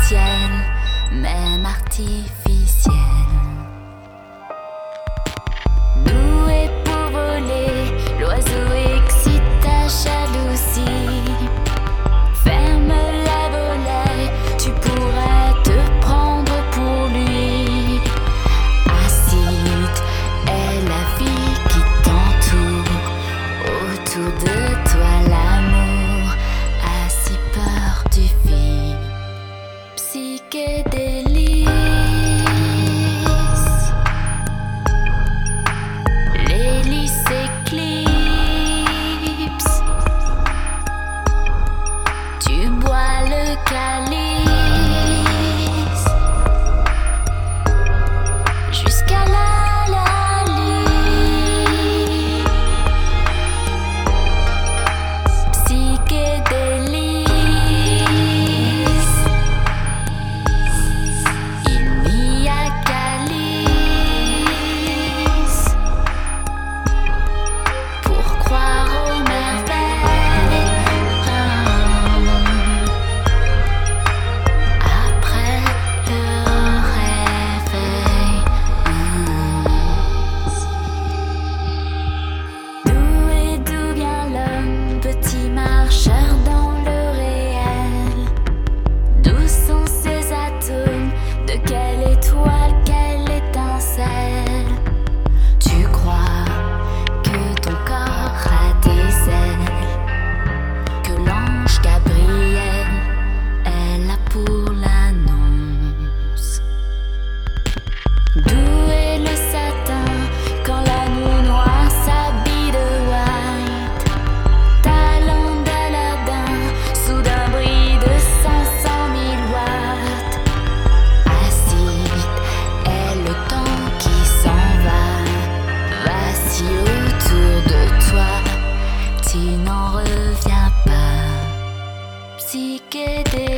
ciel, même artificiel. Doué pour voler, l'oiseau excite ta jalousie. Ferme la volaille, tu pourras te prendre pour lui. Acide est la vie qui t'entoure. Autour de toi l'amour a si peur du vide. Psychédélique, l'hélice éclipse. Tu bois le calice jusqu'à la lit. Psychédélique, il n'y a calice pour croire aux merveilles. Après le réveil, d'où vient l'homme, petit marcheur dans le réel? D'où sont ces atomes? De quelle étoile, quelle étincelle? Tu crois que ton corps a des ailes, que l'ange Gabriel est là pour l'annonce. D'où est le satin quand la nuit noire s'habille de white? Talent d'Aladin, soudain brille de 500 000 watts. Acide est le temps qui s'en va. Vacille autour de toi, tu n'en reviens pas. Psychédélique.